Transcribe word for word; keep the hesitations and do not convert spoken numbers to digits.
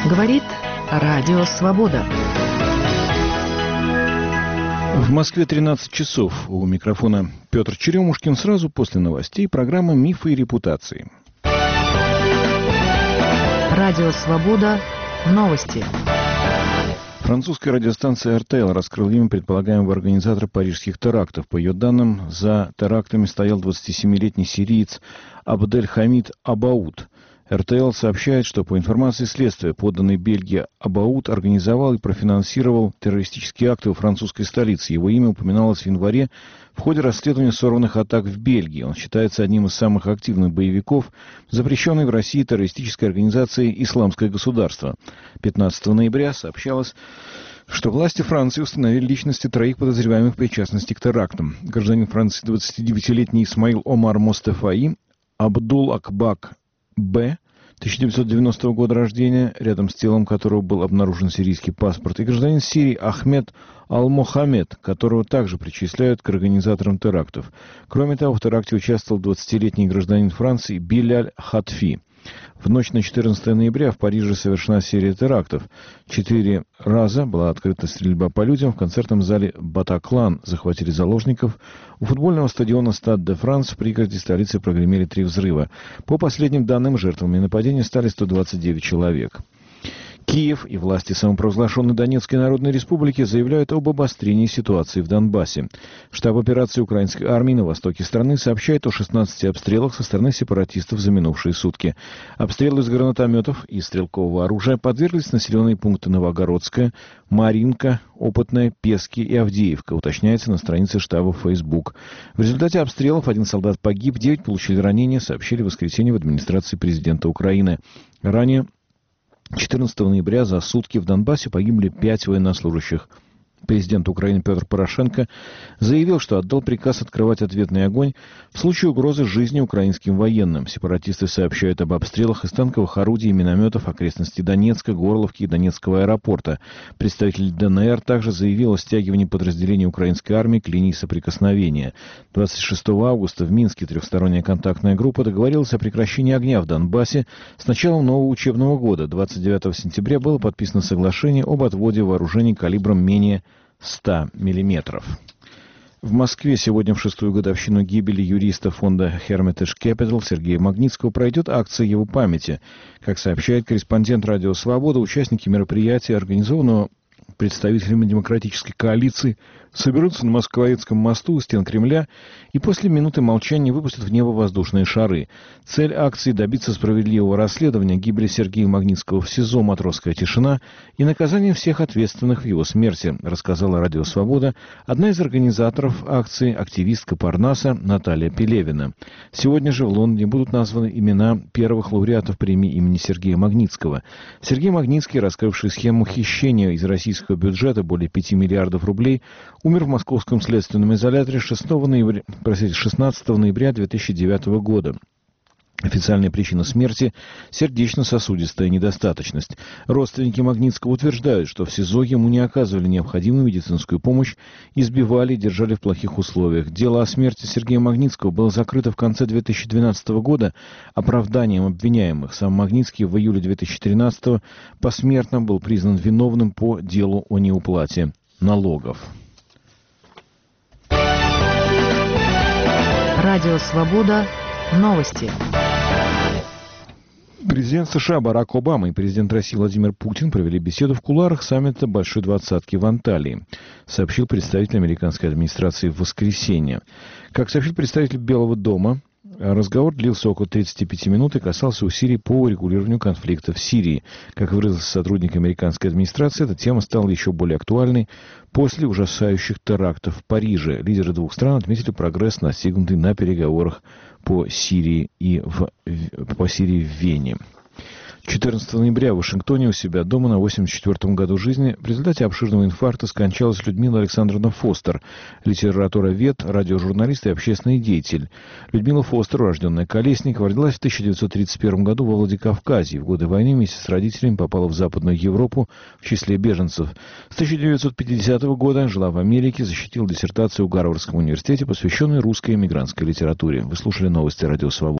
Говорит Радио Свобода. В Москве тринадцать часов. У микрофона Петр Черемушкин. Сразу после новостей программа «Мифы и репутации». Радио Свобода. Новости. Французская радиостанция эр тэ эл раскрыла имя предполагаемого организатора парижских терактов. По ее данным, за терактами стоял двадцатисемилетний сириец Абдель-Хамид Абауд. эр тэ эл сообщает, что по информации следствия, подданной Бельгии, Абауд организовал и профинансировал террористические акты во французской столице. Его имя упоминалось в январе в ходе расследования сорванных атак в Бельгии. Он считается одним из самых активных боевиков, запрещенной в России террористической организации «Исламское государство». пятнадцатого ноября сообщалось, что власти Франции установили личности троих подозреваемых в причастности к терактам. Гражданин Франции двадцатидевятилетний Исмаил Омар Мостафаи, Абдул Акбак Б., тысяча девятьсот девяностого года рождения, рядом с телом которого был обнаружен сирийский паспорт, и гражданин Сирии Ахмед Ал-Мохаммед, которого также причисляют к организаторам терактов. Кроме того, в теракте участвовал двадцатилетний гражданин Франции Биляль Хатфи. В ночь на четырнадцатое ноября в Париже совершена серия терактов. Четыре раза была открыта стрельба по людям. В концертном зале «Батаклан» захватили заложников. У футбольного стадиона «Стад де Франс» в пригороде столицы прогремели три взрыва. По последним данным, жертвами нападения стали сто двадцать девять человек. Киев и власти самопровозглашенной Донецкой Народной Республики заявляют об обострении ситуации в Донбассе. Штаб операции украинской армии на востоке страны сообщает о шестнадцати обстрелах со стороны сепаратистов за минувшие сутки. Обстрелы из гранатометов и стрелкового оружия подверглись населенные пункты Новогородская, Маринка, Опытная, Пески и Авдеевка, уточняется на странице штаба в Facebook. В результате обстрелов один солдат погиб, девять получили ранения, сообщили в воскресенье в администрации президента Украины. Ранее четырнадцатого ноября за сутки в Донбассе погибли пять военнослужащих. Президент Украины Петр Порошенко заявил, что отдал приказ открывать ответный огонь в случае угрозы жизни украинским военным. Сепаратисты сообщают об обстрелах из танковых орудий и минометов окрестностей Донецка, Горловки и Донецкого аэропорта. Представитель дэ эн эр также заявил о стягивании подразделений украинской армии к линии соприкосновения. двадцать шестого августа в Минске трехсторонняя контактная группа договорилась о прекращении огня в Донбассе с началом нового учебного года. двадцать девятого сентября было подписано соглашение об отводе вооружений калибром менее ста миллиметров. В Москве сегодня в шестую годовщину гибели юриста фонда Hermitage Capital Сергея Магнитского пройдет акция его памяти. Как сообщает корреспондент Радио Свобода, участники мероприятия, организованного представителями демократической коалиции, соберутся на Москворецком мосту у стен Кремля и после минуты молчания выпустят в небо воздушные шары. Цель акции — добиться справедливого расследования гибели Сергея Магнитского в СИЗО «Матросская тишина» и наказания всех ответственных в его смерти, рассказала Радио Свобода одна из организаторов акции, активистка Парнаса Наталья Пелевина. Сегодня же в Лондоне будут названы имена первых лауреатов премии имени Сергея Магнитского. Сергей Магнитский, раскрывший схему хищения из российского бюджета более пяти миллиардов рублей, умер в московском следственном изоляторе шестого ноября, простите, шестнадцатого ноября две тысячи девятого года. Официальная причина смерти – сердечно-сосудистая недостаточность. Родственники Магнитского утверждают, что в СИЗО ему не оказывали необходимую медицинскую помощь, избивали и держали в плохих условиях. Дело о смерти Сергея Магнитского было закрыто в конце две тысячи двенадцатого года оправданием обвиняемых. Сам Магнитский в июле две тысячи тринадцатого посмертно был признан виновным по делу о неуплате налогов. Радио Свобода. Новости. Президент США Барак Обама и президент России Владимир Путин провели беседу в кулуарах саммита Большой Двадцатки в Анталии, сообщил представитель американской администрации в воскресенье. Как сообщил представитель Белого дома, разговор длился около тридцати пяти минут и касался усилий по урегулированию конфликта в Сирии. Как выразился сотрудник американской администрации, эта тема стала еще более актуальной после ужасающих терактов в Париже. Лидеры двух стран отметили прогресс, достигнутый на переговорах по Сирии и в, по Сирии в Вене. четырнадцатого ноября в Вашингтоне у себя дома на восемьдесят четвёртом году жизни в результате обширного инфаркта скончалась Людмила Александровна Фостер, литературовед, радиожурналист и общественный деятель. Людмила Фостер, урожденная Колесникова, родилась в тысяча девятьсот тридцать первом году во Владикавказе. В годы войны вместе с родителями попала в Западную Европу в числе беженцев. С тысяча девятьсот пятидесятого года жила в Америке, защитила диссертацию в Гарвардском университете, посвященную русской эмигрантской литературе. Вы слушали новости Радио Свобода.